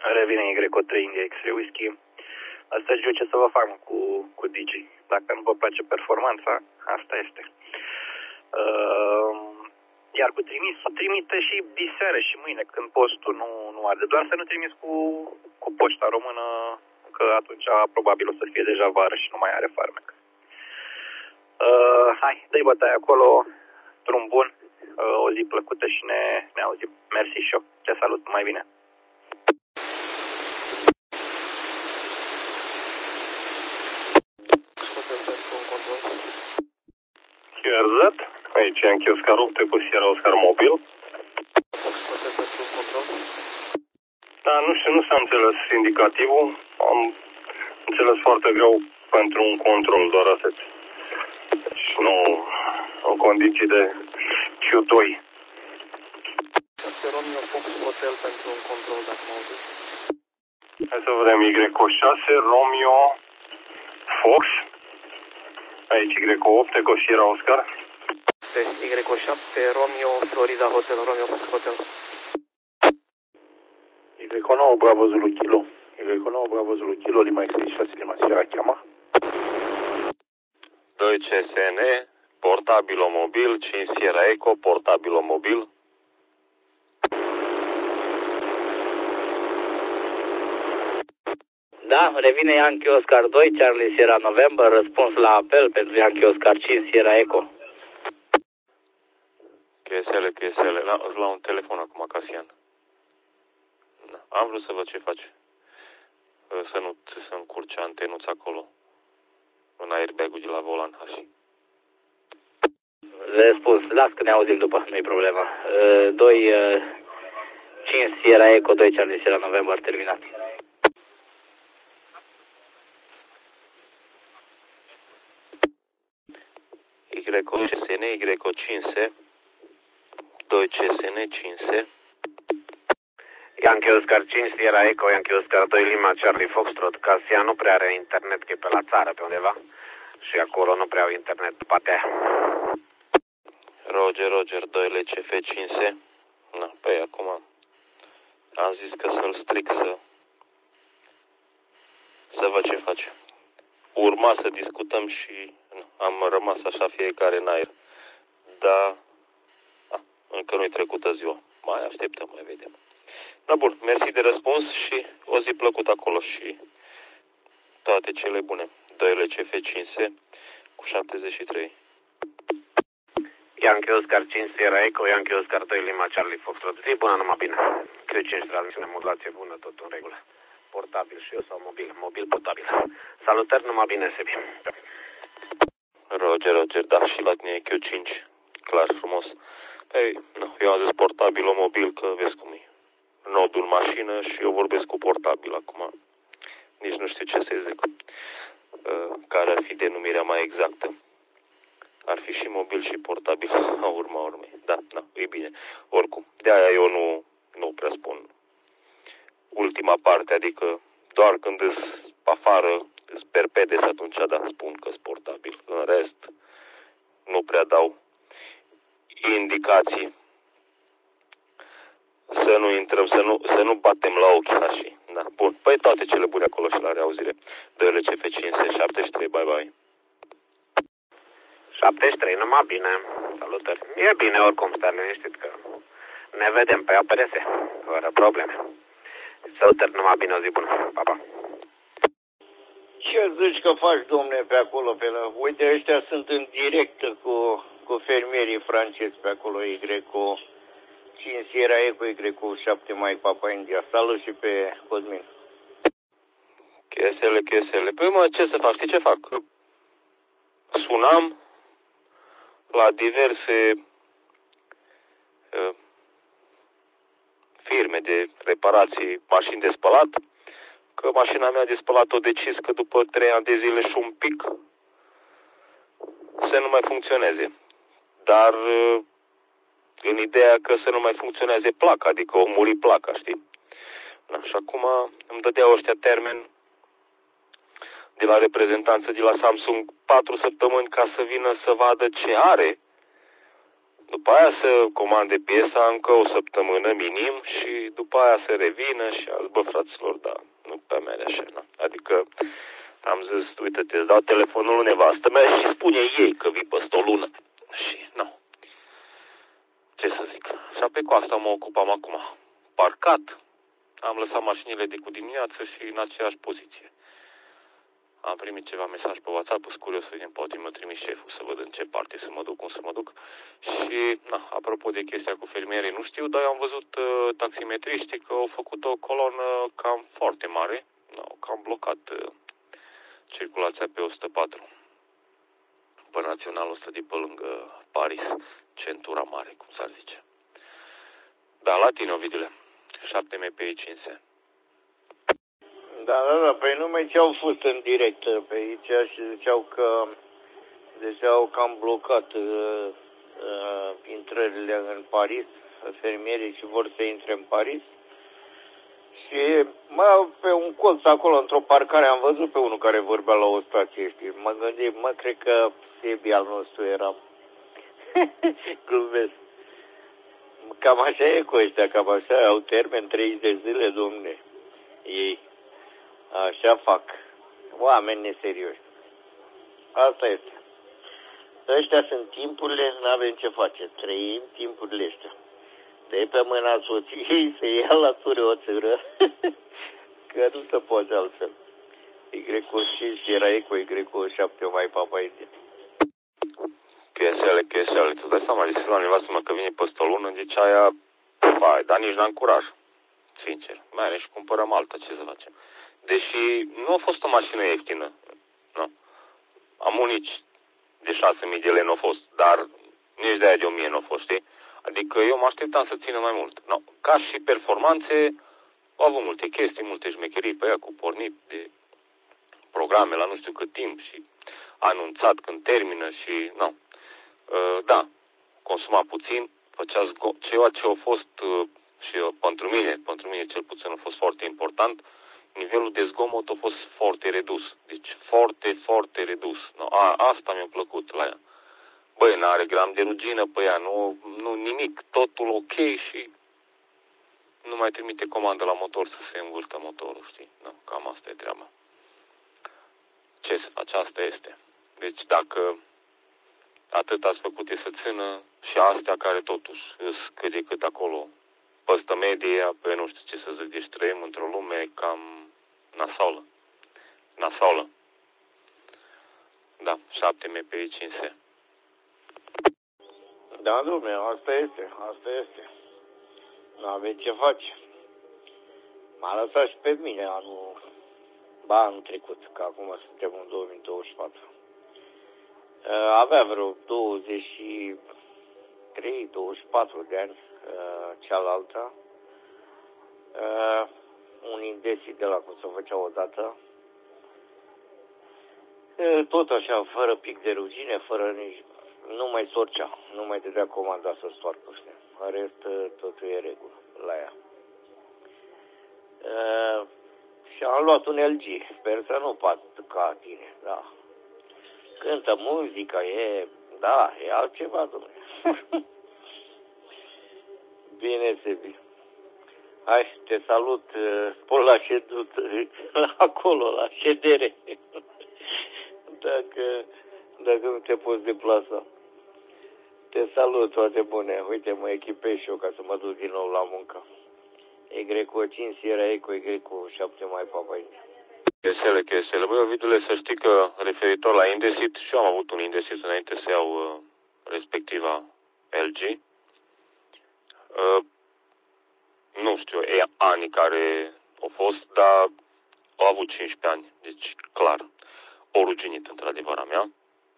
Revine Y3 India X-Ray Whisky. Asta știu ce să vă fac cu Digi. Dacă nu vă place performanța, asta este. Iar cu trimis, trimite și diseară și mâine, când postul nu arde. Doar să nu trimis cu poșta română, că atunci probabil o să fie deja vară și nu mai are farmec. Hai, dă-i bătaie acolo, drum bun, o zi plăcută și ne auzim. Mersi și eu. Te salut, mai bine. QRZ, aici Yankee Oscar 8 cu Sierra Oscar mobil. Da, nu știu, nu s-a înțeles indicativul. Am înțeles foarte greu pentru un control, doar atât. Deci nu în condiții de Q2. Este Romeo Fox Hotel pentru un control, dacă mă auziți. Hai să vedem Y6, Romeo Fox. Aici Y8 cu Sierra Oscar. Y7, Romeo, Florida Hotel, Romeo Fox Hotel. Y9 Bravo Zulu Kilo. Y9 Bravo Zulu Kilo, Lima X6, Lima Sierra Chiama. 2 CSN, portabilo mobil, 5 Sierra Eco, portabilo mobil. Da, revine Yankee Oscar 2, Charlie Sierra November, răspuns la apel pentru Yankee Oscar 5 Sierra Eco. QSL, la un telefon acum, Casian. Da. Am vrut să văd ce face. Să nu încurce antenuța acolo. În airbag-ul de la volan, așa. Răspuns, las că ne auzim după, nu-i problema. 2, 5 Sierra Eco, 2 Charlie Sierra November, terminat. Y5CN, Y5, 2 CSN, 5. Yankee Oscar 5, Sierra Eco, Yankee Oscar 2, Lima, Charlie Foxtrot. Casia nu prea are internet, că e pe la țară pe undeva. Și acolo nu prea au internet, poate. Roger, 2 LCF 5. Na, păi acum am zis că să-l stric să văd ce face. Urma să discutăm și am rămas așa fiecare în aer. Dar încă nu-i trecută ziua. Mai așteptăm, mai vedem. Da, bun, mersi de răspuns și o zi plăcută acolo și toate cele bune. 2 LCF 5 cu 73. Yankee Oscar 5, Sierra Eco, Yankee Oscar 2, Lima, Charlie Foxtrot. Zi bună, numai bine. Q5, transmisiune, modulație bună, tot în regulă. Portabil și eu sau mobil portabil. Salutări, numai bine, Sebi. Roger, da, și la tine e Q5. Clar, frumos. Păi, eu am zis portabil o mobil, că vezi cum e. Nodul mașină și eu vorbesc cu portabil acum. Nici nu știu ce să zic. Care ar fi denumirea mai exactă. Ar fi și mobil și portabil, la urma urmei. Da, e bine. Oricum, de-aia eu nu prea spun ultima parte, adică doar când îs afară, îs perpedes, atunci da, spun că-s portabil. În rest, nu prea dau indicații. Să nu intrăm, să nu batem la ochi așa. Da, bun. Păi toate cele bune acolo și la reauzire. 2 LCF 573, bye. 73, numai bine. Salutări. E bine oricum, stai liniștit că ne vedem pe APRS, fără probleme. Salutări, numai bine, o zi bună. Pa. Ce zici că faci, domne, pe acolo? Uite, ăștia sunt în direct cu fermierii francezi pe acolo, cu 5 Sierra Eco, cu 7 Mike Papa India. Salut și pe Cosmin. QSL. Păi mă, ce să fac? Știi ce fac? Sunam la diverse firme de reparații mașini de spălat, că mașina mea de spălat o decis că după 3 ani de zile și un pic să nu mai funcționeze. Dar în ideea că să nu mai funcționeze placa, adică o muri placa, știi? Da, și acum îmi dădeau ăștia termen de la reprezentanță de la Samsung 4 săptămâni ca să vină să vadă ce are. După aia să comande piesa încă o săptămână minim și după aia să revină și azi, bă, fraților, da, nu pe mere așa, na. Adică am zis, uite-te, îți dau telefonul lui nevastă mea și spune ei că vii peste o lună. Și, nu. Ce să zic? Și apoi cu asta mă ocupam acum. Parcat, am lăsat mașinile de cu dimineață și în aceeași poziție. Am primit ceva mesaj pe WhatsApp, sunt curios să vedem, poate mă trimis șeful să văd în ce parte să mă duc, cum să mă duc. Și, na, apropo de chestia cu fermierii, nu știu, dar eu am văzut taximetriștii că au făcut o colonă cam foarte mare, au cam blocat circulația pe 104, pe naționalul ăsta de pe lângă Paris, centura mare, cum s-ar zice. Da, la tine, Ovidule, 7 MPI 500. Da, păi numai ce au fost în direct pe aici și ziceau că deja au cam blocat intrările în Paris, fermierii și vor să intre în Paris. Și pe un colț acolo, într-o parcare, am văzut pe unul care vorbea la o stație, știi? Mă gândim, cred că Sebi al nostru era. Glumesc. Cam așa e cu ăștia, cam așa, au termen 30 de zile, domne. Ei. Așa fac. Oameni neserioși. Asta este. Ăștia sunt timpurile, n-avem ce face. Trăim timpurile ăștia. De pe mâna soției se ia la țură o țără. Că nu se poate altfel. Y5 era Eco, Y7 mai Papa India. QSL. Tu dai seama, zis la nevastă-mă că vine peste o lună, deci aia, dar nici n-am curaj. Sincer. Mai ales și cumpărăm alta, ce să facem. Deși nu a fost o mașină ieftină. Nu. Am unici de 6.000 de lei n-a fost, dar nici de aia de 1.000 n-a fost, știi? Adică eu mă așteptam să țină mai mult. No. Ca și performanțe, au avut multe chestii, multe șmecherii pe ea cu pornit de programe la nu știu cât timp și anunțat când termină și, nu. Da, consuma puțin, făcea ceea ce a fost și pentru mine cel puțin a fost foarte important, nivelul de zgomot a fost foarte redus. Deci foarte, foarte redus. No, asta mi-a plăcut la ea. Băi, n-are gram de rugină pe ea, nu nimic, totul ok și nu mai trimite comandă la motor să se învârtă motorul, știi? No, cam asta e treaba. Ce să faci? Asta este. Deci dacă atât ați făcut e să țină și astea care totuși îs cât de cât acolo păstă medie, pe nu știu ce să zic, deci trăim într-o lume cam nasoală. Da, 7 MPI 500. Da, dom'le, asta este. Nu avem ce face. M-a lăsat și pe mine anul trecut, că acum suntem în 2024. Avea vreo 23-24 de ani cealaltă. Un indesit de la cum se făcea odată. Tot așa, fără pic de rugine, fără nici... Nu mai sorcea, nu mai dădea comanda să stoarcă, știi. În rest, totul e regulă la ea. Și am luat un LG, sper să nu pat ca tine, da. Cântă muzica, e altceva, domnule. Bine, Sebi. Hai, te salut, spor la ședut, acolo, la ședere. Dacă nu te poți deplasa. Te salut, toate bune. Uite, mă echipez și eu ca să mă duc din nou la muncă. Y5 Sierra Eco, Y7 mai Papa India. QSL. Băi, Ovidule, să știi că referitor la indesit, și eu am avut un indesit înainte să iau respectiva LG. Nu știu anii care au fost, dar au avut 15 ani, deci clar, o ruginit într-adevăr a mea.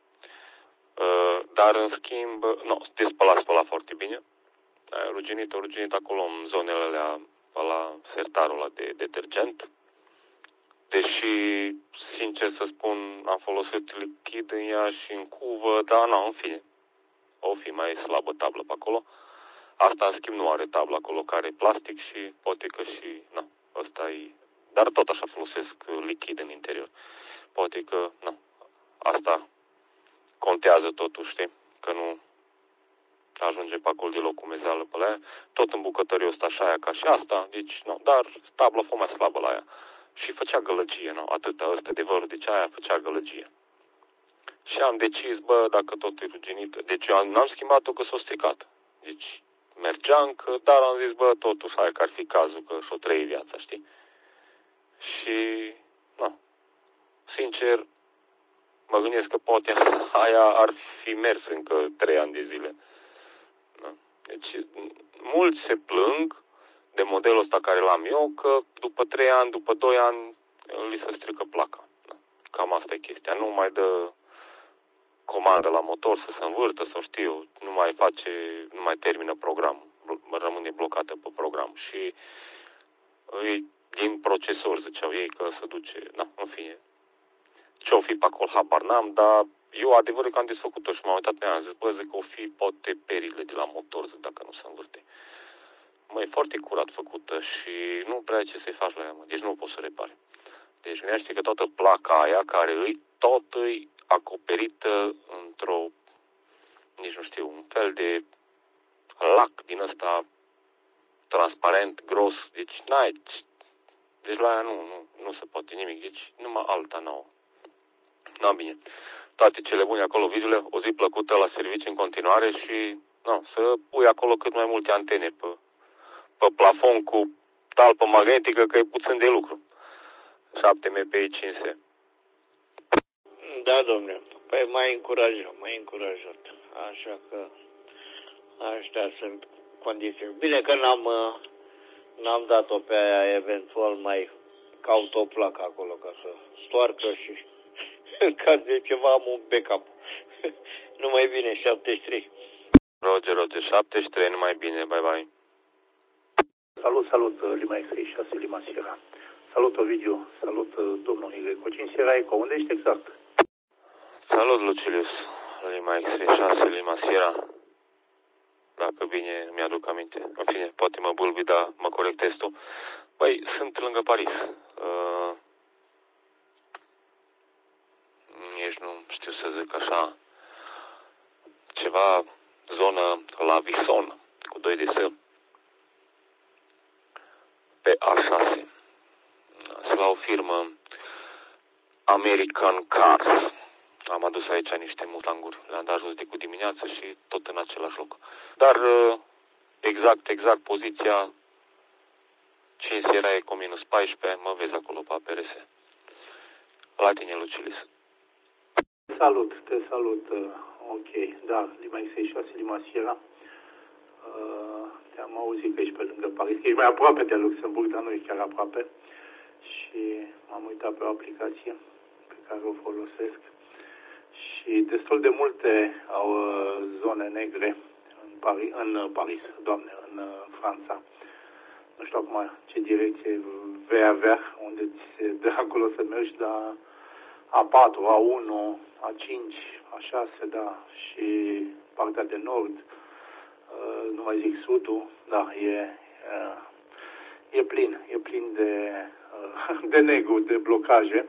Dar în schimb, te spăla foarte bine. Ruginit acolo în zonele alea, la sertarul ăla de detergent. Deși, sincer să spun, am folosit lichid în ea și în cuvă, dar în fine, o fi mai slabă tablă pe acolo. Asta, în schimb, nu are tablă acolo, care e plastic și poate că și, ăsta e... Dar tot așa folosesc lichid în interior. Poate că, asta contează totuși, știi? Că ajunge pe acolo de loc cu mezeală pe la aia, tot în bucătărie ăsta așa aia ca și asta, deci, nu, dar stabla fost mai slabă la aia. Și făcea gălăgie, nu, atâta, ăsta de vărul, deci aia făcea gălăgie. Și am decis, bă, dacă tot e ruginită, deci eu n-am schimbat-o că s-o stricat. Deci mergea încă, dar am zis, bă, totuși, hai că ar fi cazul că și-o trăi viața, știi? Și, nu, sincer, mă gândesc că poate aia ar fi mers încă 3 ani de zile. Da? Deci, mulți se plâng de modelul ăsta care l-am eu, că după 3 ani, după 2 ani, li se strică placa. Da? Cam asta e chestia. Nu mai dă comandă la motor să se învârtă, sau știu, nu mai termină programul. Rămâne blocată pe program. Și din procesor, ziceau ei, că se duce, na, în fine. Ce-o fi pe acolo, habar n-am, dar eu adevărul că am desfăcut-o și m-am uitat pe ea, am zis, bă, zic că o fi poate perile de la motor, zic, dacă nu se învârte. Mă, e foarte curat făcută și nu prea ai ce să-i faci la ea, mă, deci nu o poți să repari. Deci gândește că toată placa aia, care îi tot îi acoperită într-o, nici nu știu, un fel de lac din ăsta transparent, gros, deci n-ai, deci la aia nu se poate nimic, deci numai alta nouă. Na, bine. Toate cele bune acolo, videole, o zi plăcută la serviciu în continuare și să pui acolo cât mai multe antene pe plafon cu talpă magnetică, că e puțin de lucru. 7 MPI 500. Da, domnule. Păi mai încurajat. Așa că aștia sunt condiții. Bine că n-am dat-o pe aia, eventual mai caut o placă acolo ca să stoarcă și în caz de ceva am un backup. Numai bine, 73. Roger, 73, numai bine, bye bye. Salut, Lima X36, Lima Sierra. Salut, Ovidiu, salut, domnul Igreco. 5 Sierra Eco, unde ești exact? Salut, Lucilius, Lima X36, Lima Sierra. Dacă bine mi-aduc aminte. În fine, poate mă bulbi, dar mă corectez tu. Băi, sunt lângă Paris. Nici nu știu să zic așa. Ceva zonă la Vison, cu 2 de S. Pe A6. Sunt la o firmă American Cars. Am adus aici niște mustanguri. Le-am dat jos de cu dimineață și tot în același loc. Dar exact poziția 5 Sierra Eco -14, mă vezi acolo pe APRS. La tine, Lucilis. Te salut. Ok, da, Lima X36, Lima Sierra. Te-am auzit că ești pe lângă Paris, că ești mai aproape de Luxemburg, dar nu ești chiar aproape. Și m-am uitat pe o aplicație pe care o folosesc. Și destul de multe au zone negre în Paris, în Franța. Nu știu acum ce direcție vei avea, unde ți se dă acolo să mergi, dar A4, A1, A5, A6, da, și partea de nord, nu mai zic sudul, da, e plin de negru, de blocaje.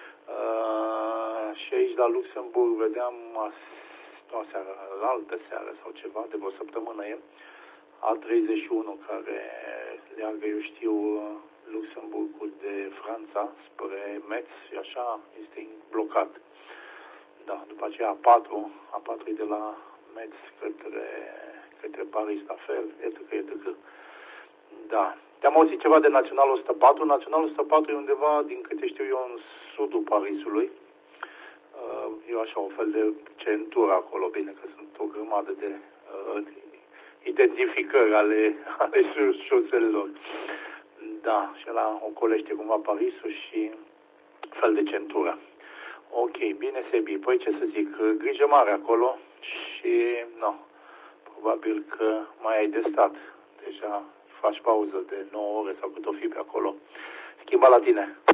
Și aici la Luxemburg vedeam la altă seară sau ceva, de vreo săptămână A31 care leagă, eu știu, Luxemburgul de Franța spre Metz și așa este blocat. Da, după aceea A4 e de la Metz către Paris, la fel, etc. Da. Te-am auzit ceva de Naționalul 104. Naționalul 104 e undeva, din câte știu eu, în sudul Parisului. E așa un fel de centură acolo, bine că sunt o grămadă de identificări ale șoselelor. Da, și ăla ocolește cumva Parisul și fel de centură. Ok, bine, Sebi. Păi ce să zic, grijă mare acolo și, probabil că mai ai de stat. Deja faci pauză de 9 ore sau cât o fi pe acolo. Schimba la tine.